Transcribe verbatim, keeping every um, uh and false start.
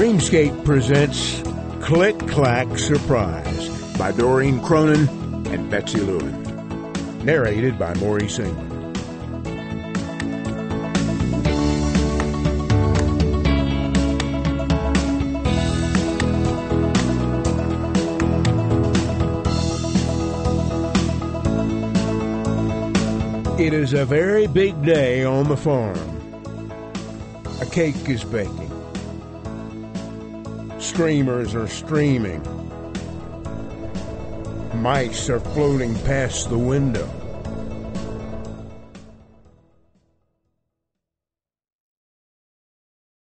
Dreamscape presents Click Clack Surprise by Doreen Cronin and Betsy Lewin. Narrated by Maurice England. It is a very big day on the farm. A cake is baking. Streamers are streaming. Mice are floating past the window.